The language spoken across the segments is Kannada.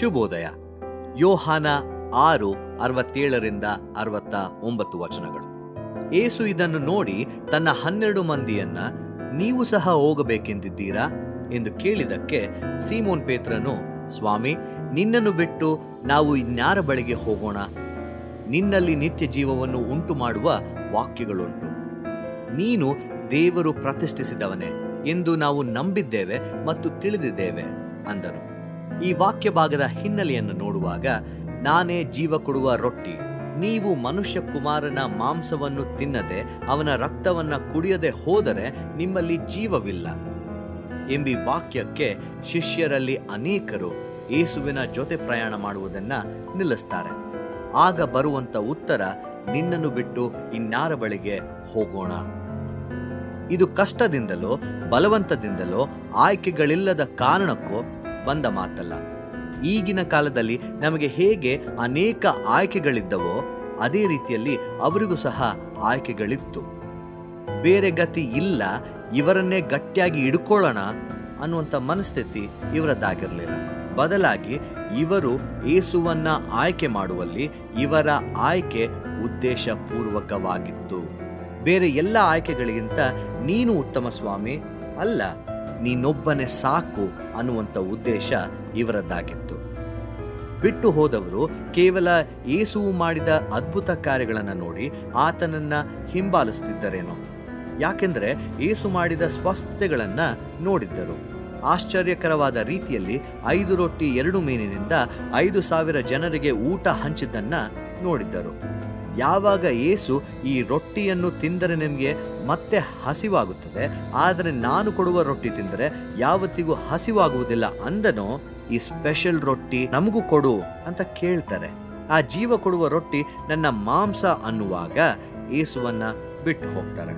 ಶುಭೋದಯ. ಯೋಹಾನ 6:67-69 ಯೇಸು ಇದನ್ನು ನೋಡಿ ತನ್ನ 12 ಮಂದಿಯನ್ನ, ನೀವು ಸಹ ಹೋಗಬೇಕೆಂದಿದ್ದೀರಾ ಎಂದು ಕೇಳಿದಕ್ಕೆ ಸೀಮೋನ್ ಪೇತ್ರನು, ಸ್ವಾಮಿ, ನಿನ್ನನ್ನು ಬಿಟ್ಟು ನಾವು ಇನ್ಯಾರ ಬಳಿಗೆ ಹೋಗೋಣ? ನಿನ್ನಲ್ಲಿ ನಿತ್ಯ ಜೀವವನ್ನು ಉಂಟು ಮಾಡುವ ವಾಕ್ಯಗಳುಂಟು. ನೀನು ದೇವರು ಪ್ರತಿಷ್ಠಿಸಿದವನೇ ಎಂದು ನಾವು ನಂಬಿದ್ದೇವೆ ಮತ್ತು ತಿಳಿದಿದ್ದೇವೆ ಅಂದನು. ಈ ವಾಕ್ಯ ಭಾಗದ ಹಿನ್ನೆಲೆಯನ್ನು ನೋಡುವಾಗ, ನಾನೇ ಜೀವ ಕೊಡುವ ರೊಟ್ಟಿ, ನೀವು ಮನುಷ್ಯ ಕುಮಾರನ ಮಾಂಸವನ್ನು ತಿನ್ನದೆ ಅವನ ರಕ್ತವನ್ನ ಕುಡಿಯದೆ ಹೋದರೆ ನಿಮ್ಮಲ್ಲಿ ಜೀವವಿಲ್ಲ ಎಂಬಿ ವಾಕ್ಯಕ್ಕೆ ಶಿಷ್ಯರಲ್ಲಿ ಅನೇಕರು ಯೇಸುವಿನ ಜೊತೆ ಪ್ರಯಾಣ ಮಾಡುವುದನ್ನ ನಿಲ್ಲಿಸ್ತಾರೆ. ಆಗ ಬರುವಂತ ಉತ್ತರ, ನಿನ್ನನ್ನು ಬಿಟ್ಟು ಇನ್ಯಾರ ಬಳಿಗೆ ಹೋಗೋಣ? ಇದು ಕಷ್ಟದಿಂದಲೋ ಬಲವಂತದಿಂದಲೋ ಆಯ್ಕೆಗಳಿಲ್ಲದ ಕಾರಣಕ್ಕೋ ಬಂದ ಮಾತಲ್ಲ. ಈಗಿನ ಕಾಲದಲ್ಲಿ ನಮಗೆ ಹೇಗೆ ಅನೇಕ ಆಯ್ಕೆಗಳಿದ್ದವೋ ಅದೇ ರೀತಿಯಲ್ಲಿ ಅವರಿಗೂ ಸಹ ಆಯ್ಕೆಗಳಿತ್ತು. ಬೇರೆ ಗತಿ ಇಲ್ಲ, ಇವರನ್ನೇ ಗಟ್ಟಿಯಾಗಿ ಹಿಡ್ಕೊಳ್ಳೋಣ ಅನ್ನುವಂಥ ಮನಸ್ಥಿತಿ ಇವರದ್ದಾಗಿರಲಿಲ್ಲ. ಬದಲಾಗಿ ಇವರು ಯೇಸುವನ್ನ ಆಯ್ಕೆ ಮಾಡುವಲ್ಲಿ ಇವರ ಆಯ್ಕೆ ಉದ್ದೇಶಪೂರ್ವಕವಾಗಿತ್ತು. ಬೇರೆ ಎಲ್ಲ ಆಯ್ಕೆಗಳಿಗಿಂತ ನೀನು ಉತ್ತಮ ಸ್ವಾಮಿ, ಅಲ್ಲ, ನೀನೊಬ್ಬನೇ ಸಾಕು ಅನ್ನುವಂಥ ಉದ್ದೇಶ ಇವರದ್ದಾಗಿತ್ತು. ಬಿಟ್ಟು ಹೋದವರು ಕೇವಲ ಯೇಸುವು ಮಾಡಿದ ಅದ್ಭುತ ಕಾರ್ಯಗಳನ್ನು ನೋಡಿ ಆತನನ್ನ ಹಿಂಬಾಲಿಸುತ್ತಿದ್ದರೇನೋ. ಯಾಕೆಂದ್ರೆ ಯೇಸು ಮಾಡಿದ ಸ್ವಸ್ಥತೆಗಳನ್ನ ನೋಡಿದ್ದರು. ಆಶ್ಚರ್ಯಕರವಾದ ರೀತಿಯಲ್ಲಿ 5 ರೊಟ್ಟಿ 2 ಮೀನಿನಿಂದ 5,000 ಜನರಿಗೆ ಊಟ ಹಂಚಿದ್ದನ್ನ ನೋಡಿದ್ದರು. ಯಾವಾಗ ಯೇಸು ಈ ರೊಟ್ಟಿಯನ್ನು ತಿಂದರೆ ನಿಮಗೆ ಮತ್ತೆ ಹಸಿವಾಗುತ್ತದೆ, ಆದರೆ ನಾನು ಕೊಡುವ ರೊಟ್ಟಿ ತಿಂದರೆ ಯಾವತ್ತಿಗೂ ಹಸಿವಾಗುವುದಿಲ್ಲ ಅಂದನೋ, ಈ ಸ್ಪೆಷಲ್ ರೊಟ್ಟಿ ನಮಗೂ ಕೊಡು ಅಂತ ಕೇಳ್ತಾರೆ. ಆ ಜೀವ ಕೊಡುವ ರೊಟ್ಟಿ ನನ್ನ ಮಾಂಸ ಅನ್ನುವಾಗ ಯೇಸುವನ್ನ ಬಿಟ್ಟು ಹೋಗ್ತಾರೆ.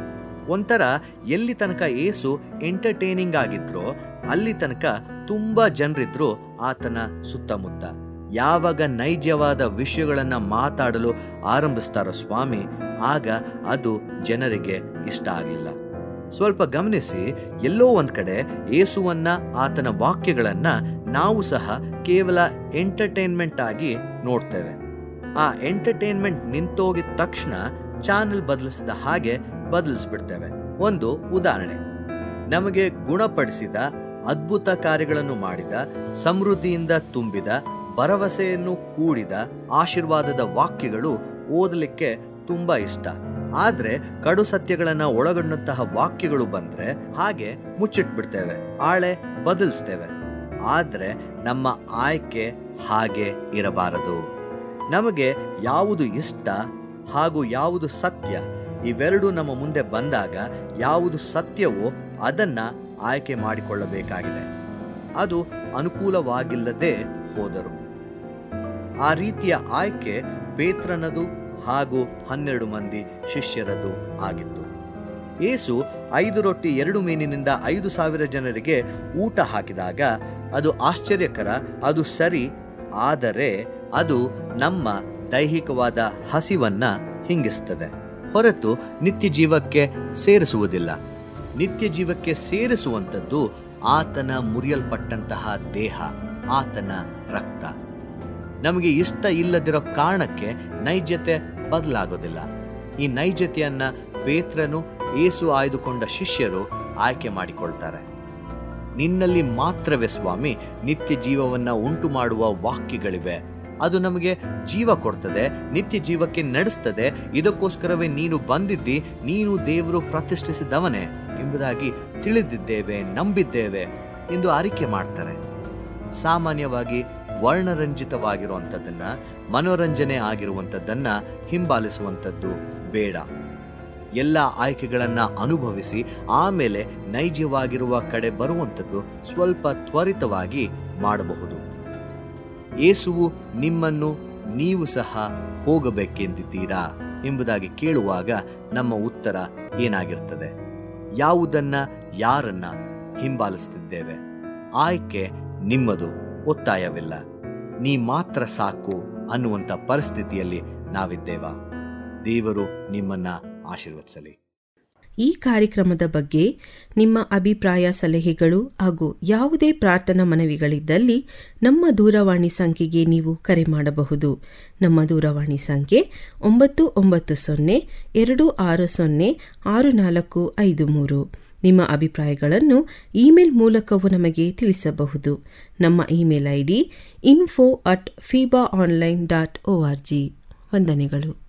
ಒಂಥರ ಎಲ್ಲಿ ತನಕ ಯೇಸು ಎಂಟರ್ಟೈನಿಂಗ್ ಆಗಿದ್ರೋ ಅಲ್ಲಿ ತನಕ ತುಂಬಾ ಜನರಿದ್ರು ಆತನ ಸುತ್ತಮುತ್ತ. ಯಾವಾಗ ನೈಜವಾದ ವಿಷಯಗಳನ್ನ ಮಾತಾಡಲು ಆರಂಭಿಸ್ತಾರೋ ಸ್ವಾಮಿ, ಆಗ ಅದು ಜನರಿಗೆ ಇಷ್ಟ ಆಗಲಿಲ್ಲ. ಸ್ವಲ್ಪ ಗಮನಿಸಿ, ಎಲ್ಲೋ ಒಂದ್ ಕಡೆ ಯೇಸುವನ್ನ, ಆತನ ವಾಕ್ಯಗಳನ್ನ ನಾವು ಸಹ ಕೇವಲ ಎಂಟರ್ಟೈನ್ಮೆಂಟ್ ಆಗಿ ನೋಡ್ತೇವೆ. ಆ ಎಂಟರ್ಟೈನ್ಮೆಂಟ್ ನಿಂತೋಗಿದ ತಕ್ಷಣ ಚಾನೆಲ್ ಬದಲಿಸಿದ ಹಾಗೆ ಬದಲಿಸ್ಬಿಡ್ತೇವೆ. ಒಂದು ಉದಾಹರಣೆ, ನಮಗೆ ಗುಣಪಡಿಸಿದ, ಅದ್ಭುತ ಕಾರ್ಯಗಳನ್ನು ಮಾಡಿದ, ಸಮೃದ್ಧಿಯಿಂದ ತುಂಬಿದ, ಭರವಸೆಯನ್ನು ಕೂಡಿದ ಆಶೀರ್ವಾದದ ವಾಕ್ಯಗಳು ಓದಲಿಕ್ಕೆ ತುಂಬಾ ಇಷ್ಟ. ಆದ್ರೆ ಕಡು ಸತ್ಯಗಳನ್ನ ಒಳಗೊಂಡಂತಹ ವಾಕ್ಯಗಳು ಬಂದ್ರೆ ಹಾಗೆ ಮುಚ್ಚಿಟ್ಬಿಡ್ತೇವೆ, ಆಳೆ ಬದಲಿಸ್ತೇವೆ. ಆದ್ರೆ ನಮ್ಮ ಆಯ್ಕೆ ಹಾಗೆ ಇರಬಾರದು. ನಮಗೆ ಯಾವುದು ಇಷ್ಟ ಹಾಗೂ ಯಾವುದು ಸತ್ಯ, ಇವೆರಡೂ ನಮ್ಮ ಮುಂದೆ ಬಂದಾಗ ಯಾವುದು ಸತ್ಯವೋ ಅದನ್ನ ಆಯ್ಕೆ ಮಾಡಿಕೊಳ್ಳಬೇಕಾಗಿದೆ. ಅದು ಅನುಕೂಲವಾಗಿಲ್ಲದೆ ಹೋದರು. ಆ ರೀತಿಯ ಆಯ್ಕೆ ಪೇತ್ರನದು ಹಾಗೂ 12 ಮಂದಿ ಶಿಷ್ಯರದು ಆಗಿತ್ತು. ಯೇಸು 5 ರೊಟ್ಟಿ 2 ಮೀನಿನಿಂದ 5,000 ಜನರಿಗೆ ಊಟ ಹಾಕಿದಾಗ ಅದು ಆಶ್ಚರ್ಯಕರ, ಅದು ಸರಿ. ಆದರೆ ಅದು ನಮ್ಮ ದೈಹಿಕವಾದ ಹಸಿವನ್ನ ಹಿಂಗಿಸ್ತದೆ ಹೊರತು ನಿತ್ಯ ಜೀವಕ್ಕೆ ಸೇರಿಸುವುದಿಲ್ಲ. ನಿತ್ಯ ಜೀವಕ್ಕೆ ಸೇರಿಸುವಂಥದ್ದು ಆತನ ಮುರಿಯಲ್ಪಟ್ಟಂತಹ ದೇಹ, ಆತನ ರಕ್ತ. ನಮಗೆ ಇಷ್ಟ ಇಲ್ಲದಿರೋ ಕಾರಣಕ್ಕೆ ನೈಜತೆ ಬದಲಾಗೋದಿಲ್ಲ. ಈ ನೈಜತೆಯನ್ನ ಪೇತ್ರನು, ಯೇಸು ಆಯ್ದುಕೊಂಡ ಶಿಷ್ಯರು ಆಯ್ಕೆ ಮಾಡಿಕೊಳ್ತಾರೆ. ನಿನ್ನಲ್ಲಿ ಮಾತ್ರವೇ ಸ್ವಾಮಿ ನಿತ್ಯ ಜೀವವನ್ನ ಉಂಟು ಮಾಡುವ ವಾಕ್ಯಗಳಿವೆ. ಅದು ನಮಗೆ ಜೀವ ಕೊಡ್ತದೆ, ನಿತ್ಯ ಜೀವಕ್ಕೆ ನಡೆಸ್ತದೆ. ಇದಕ್ಕೋಸ್ಕರವೇ ನೀನು ಬಂದಿದ್ದಿ, ನೀನು ದೇವರು ಪ್ರತಿಷ್ಠಿಸಿದವನೇ ಎಂಬುದಾಗಿ ತಿಳಿದಿದ್ದೇವೆ, ನಂಬಿದ್ದೇವೆ ಎಂದು ಅರಿಕೆ ಮಾಡ್ತಾರೆ. ಸಾಮಾನ್ಯವಾಗಿ ವರ್ಣರಂಜಿತವಾಗಿರುವಂಥದ್ದನ್ನ, ಮನೋರಂಜನೆ ಆಗಿರುವಂಥದ್ದನ್ನ ಹಿಂಬಾಲಿಸುವಂಥದ್ದು ಬೇಡ. ಎಲ್ಲ ಆಯ್ಕೆಗಳನ್ನ ಅನುಭವಿಸಿ ಆಮೇಲೆ ನೈಜವಾಗಿರುವ ಕಡೆ ಬರುವಂಥದ್ದು ಸ್ವಲ್ಪ ತ್ವರಿತವಾಗಿ ಮಾಡಬಹುದು. ಯೇಸುವು ನಿಮ್ಮನ್ನು, ನೀವು ಸಹ ಹೋಗಬೇಕೆಂದಿದ್ದೀರಾ ಎಂಬುದಾಗಿ ಕೇಳುವಾಗ ನಮ್ಮ ಉತ್ತರ ಏನಾಗಿರ್ತದೆ? ಯಾವುದನ್ನ, ಯಾರನ್ನ ಹಿಂಬಾಲಿಸುತ್ತಿದ್ದೇವೆ? ಆಯ್ಕೆ ನಿಮ್ಮದು, ಒತ್ತಾಯವಿಲ್ಲ. ನೀ ಮಾತ್ರ ಸಾಕು ಅನ್ನುವಂಥ ಪರಿಸ್ಥಿತಿಯಲ್ಲಿ ನಾವಿದ್ದೇವಾ? ದೇವರು ನಿಮ್ಮನ್ನ ಆಶೀರ್ವದಿಸಲಿ. ಈ ಕಾರ್ಯಕ್ರಮದ ಬಗ್ಗೆ ನಿಮ್ಮ ಅಭಿಪ್ರಾಯ, ಸಲಹೆಗಳು ಹಾಗೂ ಯಾವುದೇ ಪ್ರಾರ್ಥನಾ ಮನವಿಗಳಿದ್ದಲ್ಲಿ ನಮ್ಮ ದೂರವಾಣಿ ಸಂಖ್ಯೆಗೆ ನೀವು ಕರೆ ಮಾಡಬಹುದು. ನಮ್ಮ ದೂರವಾಣಿ ಸಂಖ್ಯೆ 9902606453. ನಿಮ್ಮ ಅಭಿಪ್ರಾಯಗಳನ್ನು ಇಮೇಲ್ ಮೂಲಕವೂ ನಮಗೆ ತಿಳಿಸಬಹುದು. ನಮ್ಮ ಇಮೇಲ್ ID info@fibaonline.org. ವಂದನೆಗಳು.